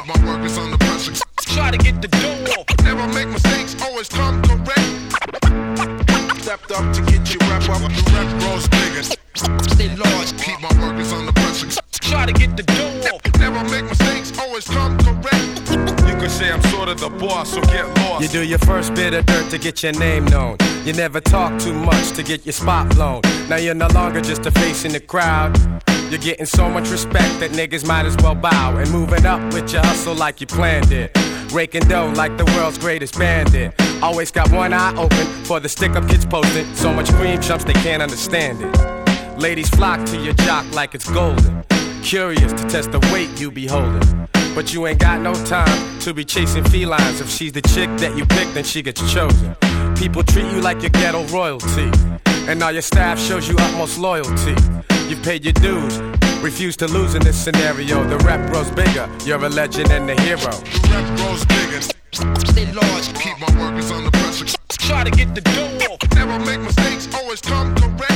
my workers under pressure. Try to get the dough off. Never make mistakes, always come correct. Stepped up to get you wrap up. The rep grows bigger. Stay large. Keep my workers under pressure. Try to get the dough off. Never make mistakes, always come correct. You could say I'm sort of the boss, so get lost. You do your first bit of dirt to get your name known. You never talk too much to get your spot blown. Now you're no longer just a face in the crowd. You're getting so much respect that niggas might as well bow. And moving up with your hustle like you planned it. Raking dough like the world's greatest bandit. Always got one eye open for the stick-up kids posting. So much cream chumps they can't understand it. Ladies flock to your jock like it's golden. Curious to test the weight you be holding. But you ain't got no time to be chasing felines. If she's the chick that you pick, then she gets chosen. People treat you like your ghetto royalty. And all your staff shows you utmost loyalty. You've paid your dues, refuse to lose in this scenario. The rep grows bigger, you're a legend and a hero. The rep grows bigger. Stay large. Keep my workers under pressure. Try to get the dough off. Never make mistakes, always come correct.